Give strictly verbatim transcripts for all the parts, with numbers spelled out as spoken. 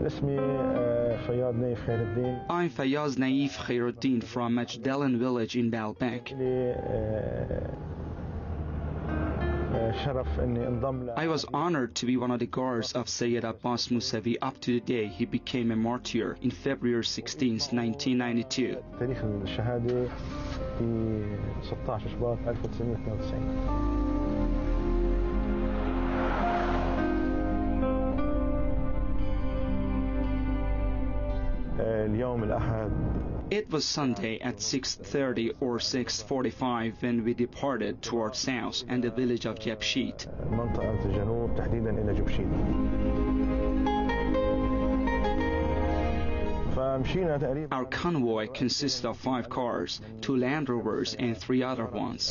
I'm Fayyaz Naif Khairuddin from Majdalan village in Baalbek. I was honored to be one of the guards of Sayyid Abbas Musavi up to the day he became a martyr in February sixteenth, nineteen ninety-two. It was Sunday at six thirty or six forty-five when we departed towards south and the village of Jabshid. Our convoy consists of five cars, two Land Rovers and three other ones.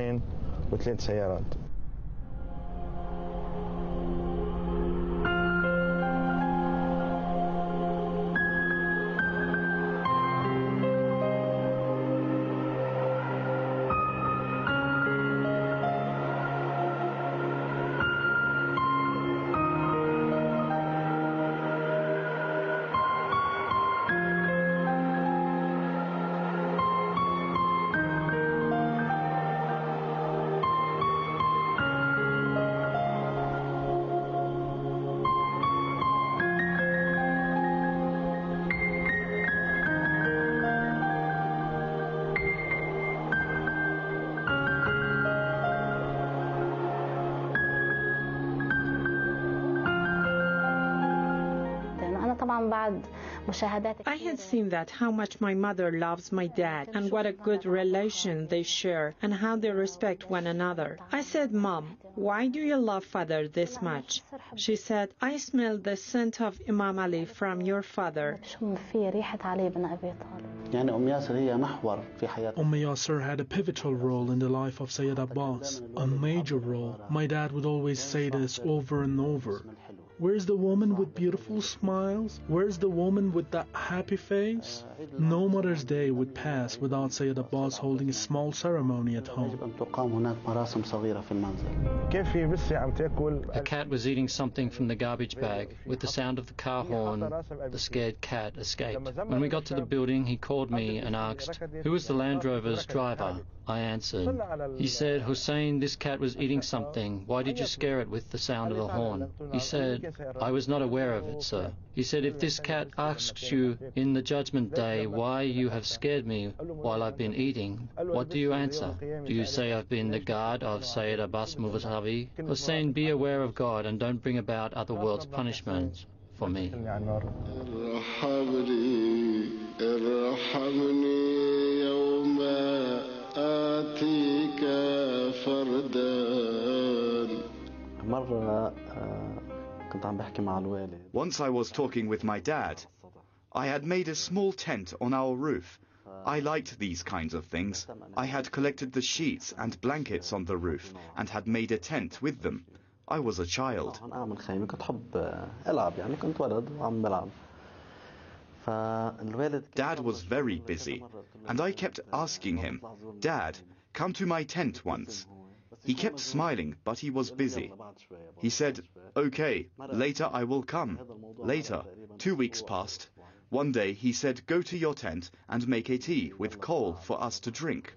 I had seen that how much my mother loves my dad and what a good relation they share and how they respect one another. I said, Mom, why do you love father this much? She said, I smell the scent of Imam Ali from your father. Umm Yasser had a pivotal role in the life of Sayyid Abbas, a major role. My dad would always say this over and over. Where's the woman with beautiful smiles? Where's the woman with that happy face? No Mother's Day would pass without Sayyid Abbas holding a small ceremony at home. A cat was eating something from the garbage bag. With the sound of the car horn, the scared cat escaped. When we got to the building, he called me and asked, who is the Land Rover's driver? I answered. He said, Hussein, this cat was eating something. Why did you scare it with the sound of the horn? He said, I was not aware of it, sir. He said, if this cat asks you in the judgment day why you have scared me while I've been eating, what do you answer? Do you say I've been the guard of Sayyid Abbas Musavi? Hussein, be aware of God and don't bring about other world's punishments for me. Once I was talking with my dad. I had made a small tent on our roof. I liked these kinds of things. I had collected the sheets and blankets on the roof and had made a tent with them. I was a child. Dad was very busy, and I kept asking him, Dad, come to my tent once. He kept smiling, but he was busy. He said, okay, later I will come. Later, two weeks passed. One day he said, go to your tent and make a tea with coal for us to drink.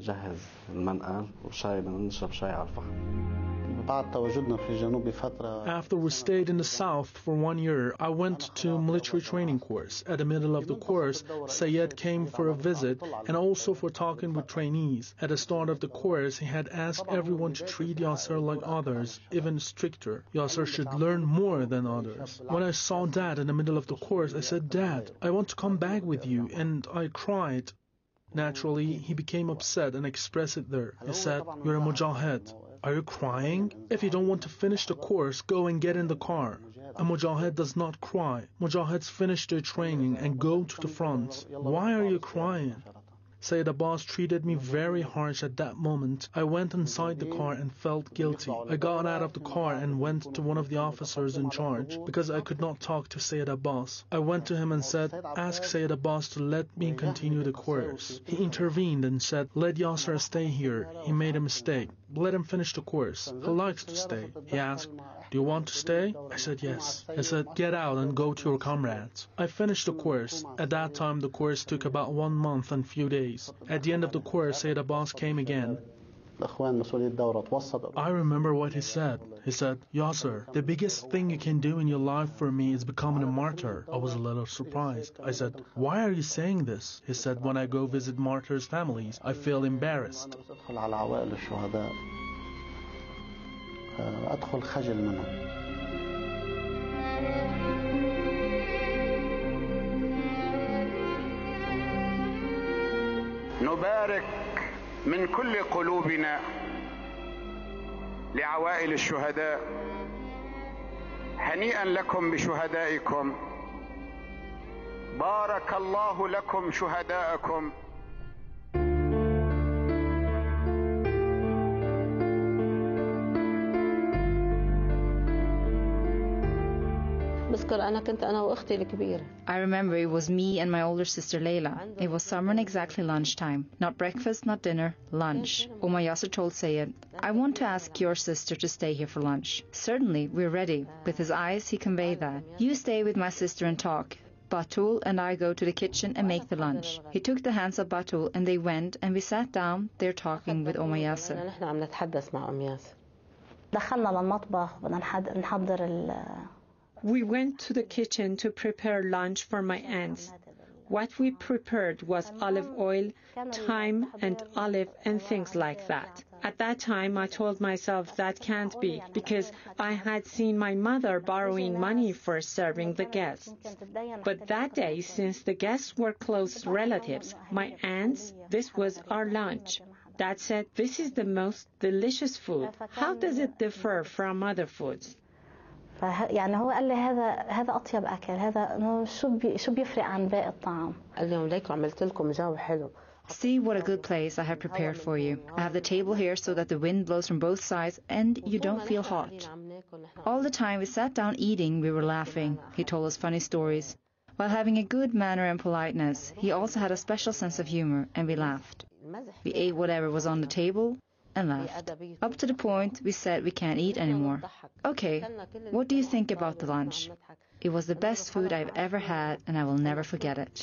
After we stayed in the south for one year, I went to military training course. At the middle of the course, Sayyid came for a visit and also for talking with trainees. At the start of the course, he had asked everyone to treat Yasser like others, even stricter. Yasser should learn more than others. When I saw Dad in the middle of the course, I said, Dad, I want to come back with you, and I cried. Naturally, he became upset and expressed it there. He said, you're a mujahid. Are you crying? If you don't want to finish the course, go and get in the car. A mujahid does not cry. Mujahids finish their training and go to the front. Why are you crying? Sayyid Abbas treated me very harsh at that moment. I went inside the car and felt guilty. I got out of the car and went to one of the officers in charge because I could not talk to Sayyid Abbas. I went to him and said, ask Sayyid Abbas to let me continue the course. He intervened and said, let Yasser stay here. He made a mistake. let him finish the course. He likes to stay. He asked, do you want to stay? I said yes. He said, get out and go to your comrades. I finished the course. At that time, the course took about one month and few days. At the end of the course, Sayyid Abbas came again. I remember what he said. He said, Yasser, the biggest thing you can do in your life for me is becoming a martyr. I was a little surprised. I said, why are you saying this? He said, when I go visit martyrs' families, I feel embarrassed. نبارك من كل قلوبنا لعوائل الشهداء هنيئا لكم بشهدائكم بارك الله لكم شهداءكم. I remember it was me and my older sister Layla. It was summer and exactly lunchtime. Not breakfast, not dinner, lunch. Omar Yasser told Sayyid, I want to ask your sister to stay here for lunch. Certainly, we're ready. With his eyes, he conveyed that. You stay with my sister and talk. Batul and I go to the kitchen and make the lunch. He took the hands of Batul and they went and we sat down there talking with Omar Yasser. We went to the kitchen to prepare lunch for my aunts. What we prepared was olive oil, thyme and olive and things like that. At that time, I told myself that can't be, because I had seen my mother borrowing money for serving the guests. But that day, since the guests were close relatives, my aunts, this was our lunch. Dad said, this is the most delicious food. How does it differ from other foods? يعني هو قال لي هذا هذا أطيب أكل هذا إنه شو بي شو بيفرق عن باقي الطعام. قال لهم ليكم عملت لكم جو حلو. See what a good place I have prepared for you. I have the table here so that the wind blows from both sides and you don't feel hot. All the time we sat down eating, we were laughing. He told us funny stories. While having a good manner and politeness, he also had a special sense of humor and we laughed. We ate whatever was on the table and left. Up to the point we said we can't eat anymore. Okay, what do you think about the lunch? It was the best food I've ever had and I will never forget it.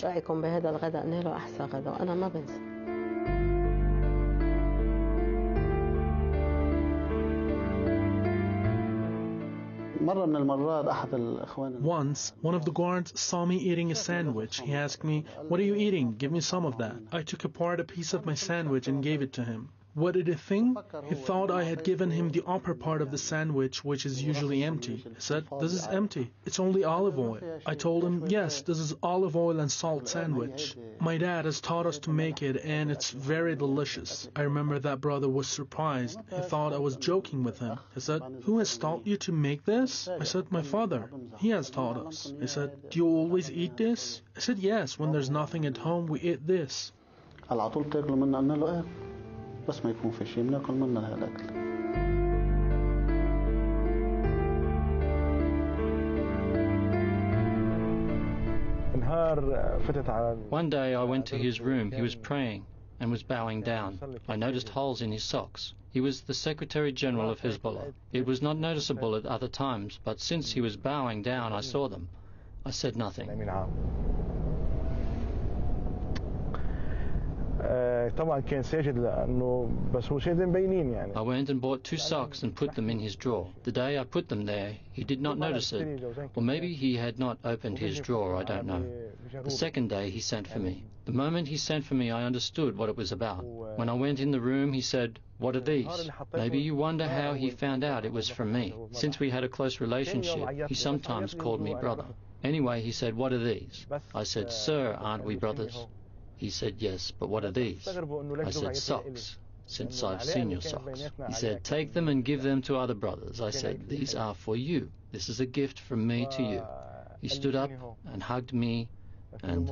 Once, one of the guards saw me eating a sandwich. He asked me, what are you eating? Give me some of that. I took apart a piece of my sandwich and gave it to him. What did he think? He thought I had given him the upper part of the sandwich, which is usually empty. He said, this is empty. It's only olive oil. I told him, yes, this is olive oil and salt sandwich. My dad has taught us to make it, and it's very delicious. I remember that brother was surprised. He thought I was joking with him. He said, who has taught you to make this? I said, my father. He has taught us. He said, do you always eat this? I said, yes, when there's nothing at home, we eat this. بس ما يكون في شيء بناكل منها هالأكل. One day I went to his room. He was praying and was bowing down. I noticed holes in his socks. He was the Secretary General of Hezbollah. It was not noticeable at other times, but since he was bowing down, I saw them. I said nothing. I went and bought two socks and put them in his drawer. The day I put them there, he did not notice it. Or maybe he had not opened his drawer, I don't know. The second day he sent for me. The moment he sent for me, I understood what it was about. When I went in the room, he said, what are these? Maybe you wonder how he found out it was from me. Since we had a close relationship, he sometimes called me brother. Anyway, he said, what are these? I said, sir, aren't we brothers? He said, yes, but what are these? I said, socks, since I've seen your socks. He said, take them and give them to other brothers. I said, these are for you. This is a gift from me to you. He stood up and hugged me and...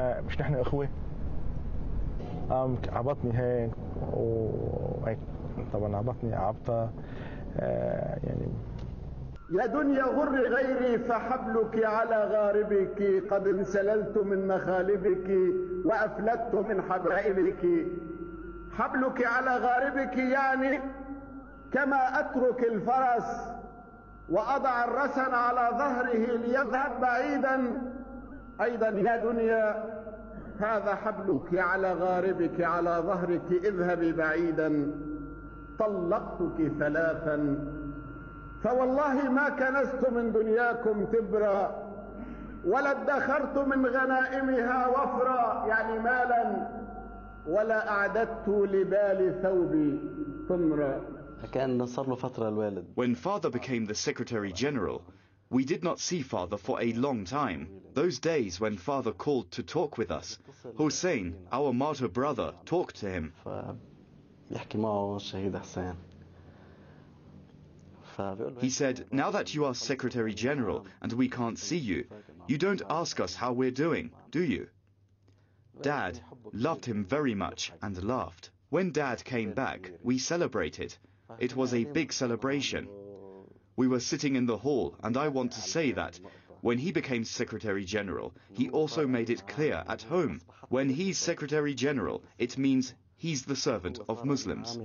يا دنيا غر غيري فحبلك على غاربك قد انسللت من مخالبك وأفلتت من حبائبك. حبلك على غاربك يعني كما أترك الفرس وأضع الرسن على ظهره ليذهب بعيدا أيضا يا دنيا هذا حبلك على غاربك على ظهرك اذهبي بعيدا طلقتك ثلاثا فوالله ما كنست من دنياكم تبرا ولا ادخرت من غنائمها وفرا يعني مالا ولا أعددت لبال ثوبي طمرا. When father became the Secretary General, we did not see father for a long time. Those days when father called to talk with us, Hussein, our martyr brother, talked to him. He said, now that you are Secretary General and we can't see you, you don't ask us how we're doing, do you? Dad loved him very much and laughed. When Dad came back, we celebrated. It was a big celebration. We were sitting in the hall, and I want to say that when he became Secretary General, he also made it clear at home. When he's Secretary General, it means he's the servant of Muslims.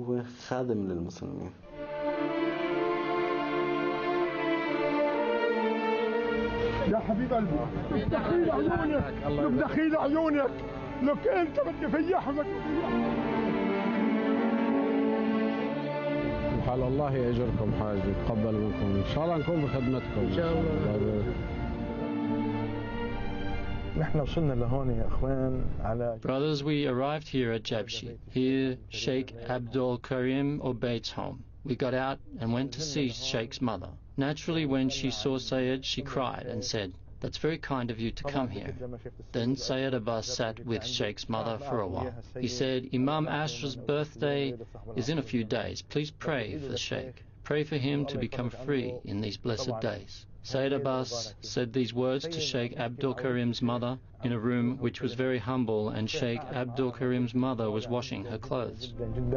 يا حبيب قلبي بدخيل عيونك لك دخيل عيونك لك انت بدي فيحك حال الله يأجركم حاج ويتقبل منكم ان شاء الله نكون بخدمتكم ان شاء الله. نحن وصلنا لهون يا اخوان على Brothers, we arrived here at Jabshi. Here Sheikh Abdul Karim Obaid's home. We got out and went to see Sheikh's mother. Naturally, when she saw Sayyid, she cried and said, "That's very kind of you to come here." Then Sayyid Abbas sat with Sheikh's mother for a while. He said, "Imam Ashr's birthday is in a few days. Please pray for the Sheikh. Pray for him to become free in these blessed days." Sayyid Abbas said these words to Sheikh Abdul Karim's mother in a room which was very humble, and Sheikh Abdul Karim's mother was washing her clothes.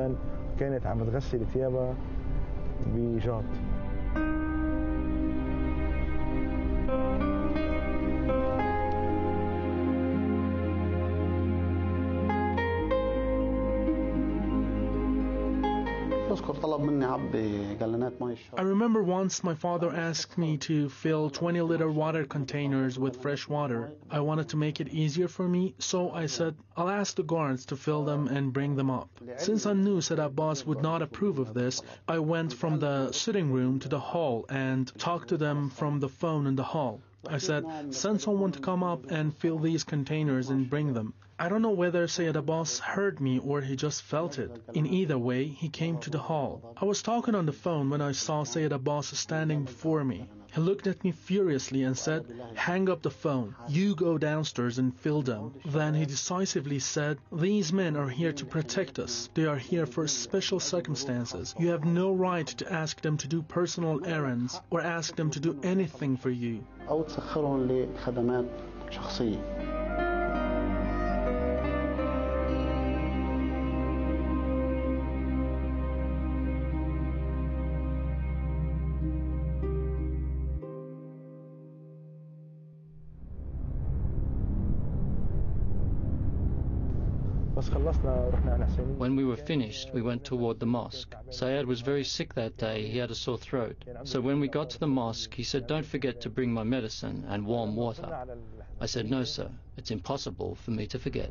I remember once my father asked me to fill twenty liter water containers with fresh water. I wanted to make it easier for me, so I said, I'll ask the guards to fill them and bring them up. Since I knew Sayyid Abbas would not approve of this, I went from the sitting room to the hall and talked to them from the phone in the hall. I said, send someone to come up and fill these containers and bring them. I don't know whether Sayyid Abbas heard me or he just felt it. In either way, he came to the hall. I was talking on the phone when I saw Sayyid Abbas standing before me. He looked at me furiously and said, hang up the phone. You go downstairs and fill them. Then he decisively said, these men are here to protect us. They are here for special circumstances. You have no right to ask them to do personal errands or ask them to do anything for you. When we were finished, we went toward the mosque. Sayyid was very sick that day. He had a sore throat. So when we got to the mosque, he said, don't forget to bring my medicine and warm water. I said, no, sir. It's impossible for me to forget.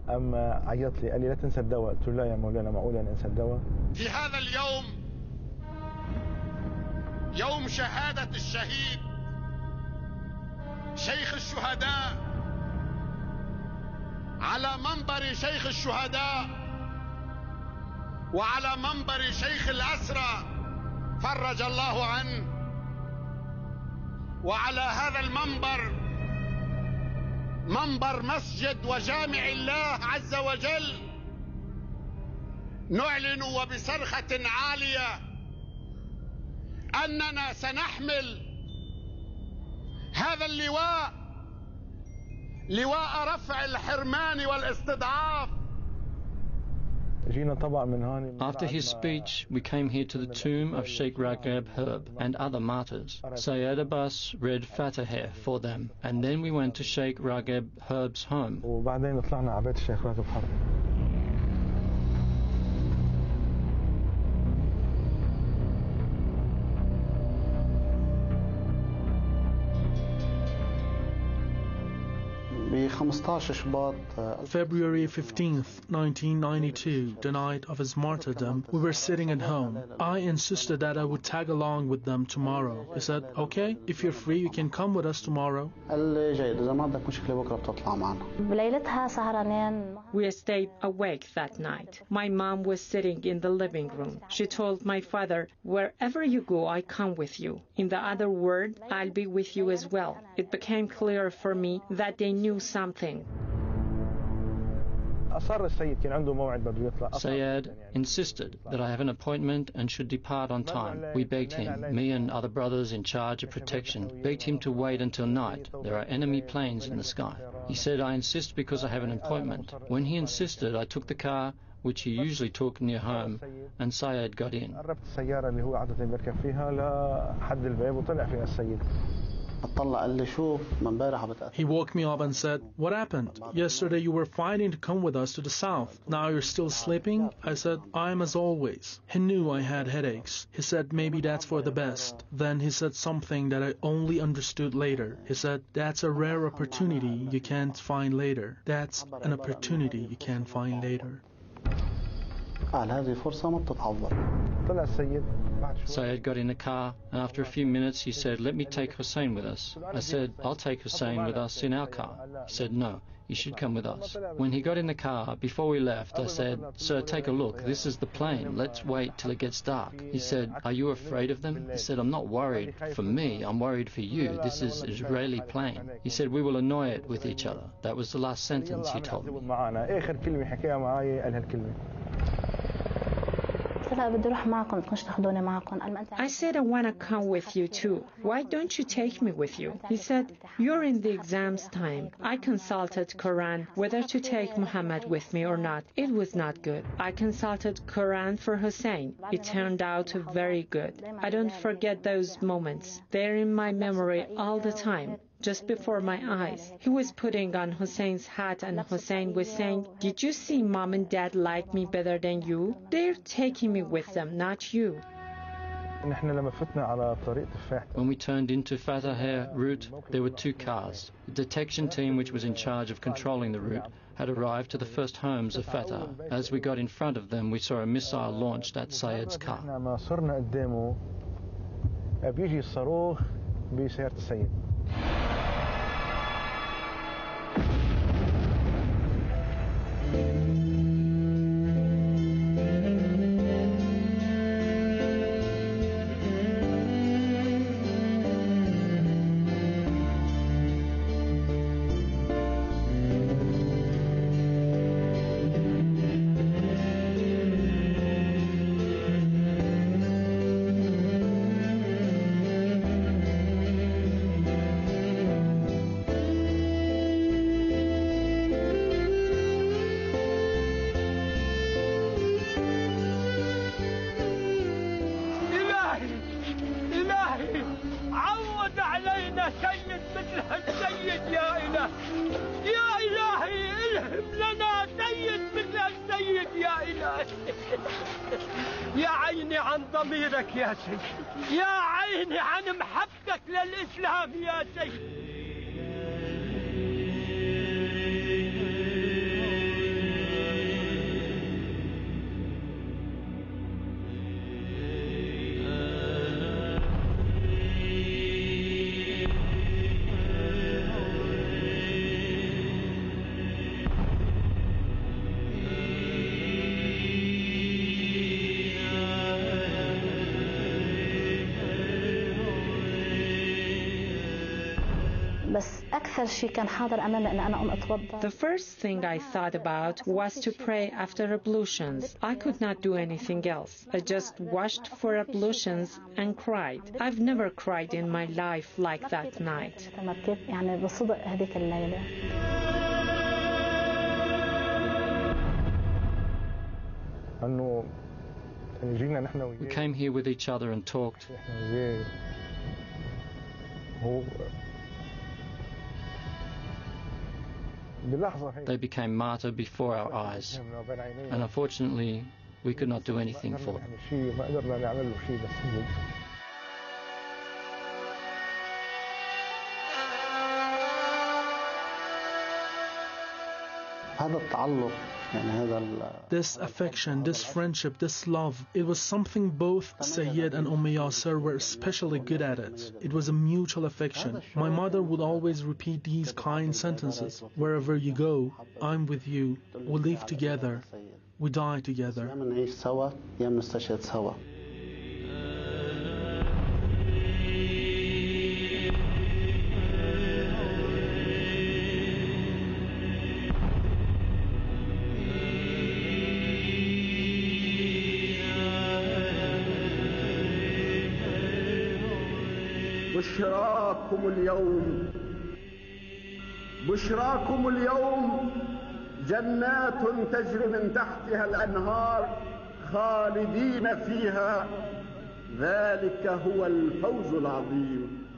في هذا اليوم يوم شهادة الشهيد شيخ الشهداء على منبر شيخ الشهداء وعلى منبر شيخ الأسرى فرج الله عنه، وعلى هذا المنبر منبر مسجد وجامع الله عز وجل نعلن وبصرخة عالية أننا سنحمل هذا اللواء، لواء رفع الحرمان والاستضعاف. After his speech, we came here to the tomb of Sheikh Ragheb Herb and other martyrs. Sayyid Abbas read Fatiha for them, and then we went to Sheikh Ragheb Herb's home. February fifteenth, nineteen ninety-two, the night of his martyrdom, we were sitting at home. I insisted that I would tag along with them tomorrow. He said, okay, if you're free, you can come with us tomorrow. We stayed awake that night. My mom was sitting in the living room. She told my father, wherever you go, I come with you. In the other word, I'll be with you as well. It became clear for me that they knew something. Sayed insisted that I have an appointment and should depart on time. We begged him, me and other brothers in charge of protection, begged him to wait until night. There are enemy planes in the sky. He said, I insist because I have an appointment. When he insisted, I took the car, which he usually took near home, and Sayed got in. He woke me up and said, what happened? Yesterday you were fighting to come with us to the south. Now you're still sleeping? I said, I'm as always. He knew I had headaches. He said, maybe that's for the best. Then he said something that I only understood later. He said, that's a rare opportunity you can't find later. That's an opportunity you can't find later. Sayed got in the car, and after a few minutes he said, let me take Hussein with us. I said, I'll take Hussein with us in our car. He said, no, you should come with us. When he got in the car, before we left, I said, sir, take a look, this is the plane, let's wait till it gets dark. He said, are you afraid of them? He said, I'm not worried for me, I'm worried for you, this is an Israeli plane. He said, we will annoy it with each other. That was the last sentence he told me. I said, I want to come with you too. Why don't you take me with you? He said, you're in the exams time. I consulted Quran whether to take Muhammad with me or not. It was not good. I consulted Quran for Hussein. It turned out very good. I don't forget those moments. They're in my memory all the time. Just before my eyes, he was putting on Hussein's hat and Hussein was saying, did you see mom and dad like me better than you? They're taking me with them, not you. When we turned into Fatah route, there were two cars. The detection team, which was in charge of controlling the route, had arrived to the first homes of Fatah. As we got in front of them, we saw a missile launched at Sayed's car. يا عيني عن ضميرك يا سيد، يا عيني عن محبتك للإسلام يا سيد. The first thing I thought about was to pray after ablutions. I could not do anything else. I just washed for ablutions and cried. I've never cried in my life like that night. We came here with each other and talked. They became martyred before our eyes, and unfortunately we could not do anything for them. This affection, this friendship, this love, it was something both Sayyid and Umm Yasir were especially good at it. It was a mutual affection. My mother would always repeat these kind sentences. Wherever you go, I'm with you. We live together. We die together. بشراكم اليوم بشراكم اليوم جنات تجري من تحتها الأنهار خالدين فيها ذلك هو الفوز العظيم